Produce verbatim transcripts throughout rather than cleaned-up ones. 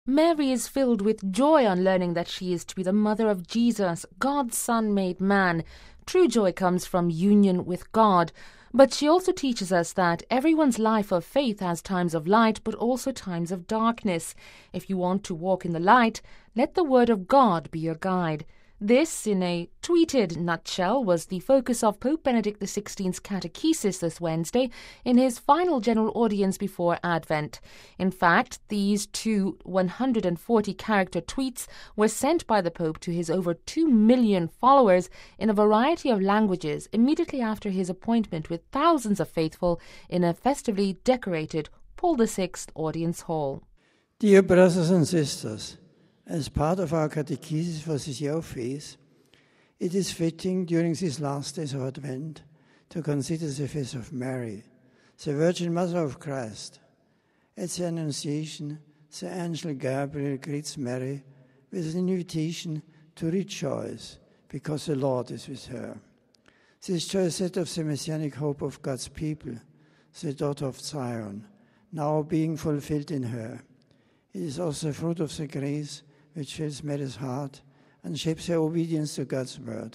Mary is filled with joy on learning that she is to be the mother of Jesus, God's Son made man. True joy comes from union with God. But she also teaches us that everyone's life of faith has times of light, but also times of darkness. If you want to walk in the light, let the Word of God be your guide. This, in a tweeted nutshell, was the focus of Pope Benedict the sixteenth's catechesis this Wednesday in his final general audience before Advent. In fact, these two one hundred forty character tweets were sent by the Pope to his over two million followers in a variety of languages immediately after his appointment with thousands of faithful in a festively decorated Paul the sixth audience hall. Dear brothers and sisters, as part of our catechesis for this year of faith, it is fitting during these last days of Advent to consider the face of Mary, the Virgin Mother of Christ. At the Annunciation, the angel Gabriel greets Mary with an invitation to rejoice because the Lord is with her. This joy is that of the messianic hope of God's people, the daughter of Zion, now being fulfilled in her. It is also the fruit of the grace which fills Mary's heart and shapes her obedience to God's word.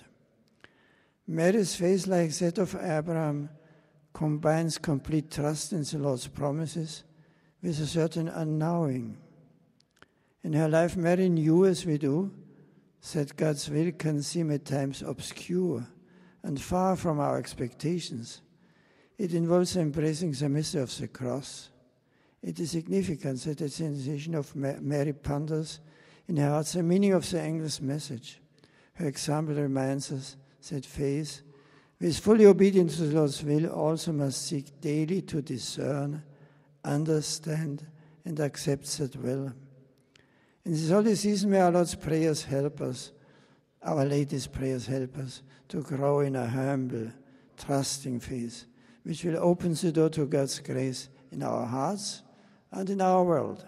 Mary's faith, like that of Abraham, combines complete trust in the Lord's promises with a certain unknowing. In her life, Mary knew, as we do, that God's will can seem at times obscure and far from our expectations. It involves embracing the mystery of the cross. It is significant that at the initiation of Mary ponders in her heart the meaning of the angel's message. Her example reminds us that faith, with fully obedient to the Lord's will, also must seek daily to discern, understand, and accept that will. In this holy season, may our Lord's prayers help us, Our Lady's prayers help us to grow in a humble, trusting faith, which will open the door to God's grace in our hearts and in our world.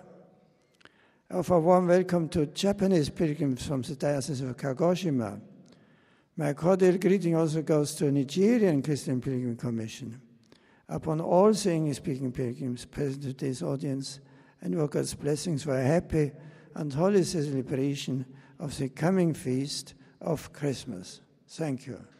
I offer a warm welcome to Japanese pilgrims from the Diocese of Kagoshima. My cordial greeting also goes to Nigerian Christian Pilgrim Commission. Upon all the English-speaking pilgrims present in today's audience, and invoke God's blessings for a happy and holy celebration of the coming feast of Christmas. Thank you.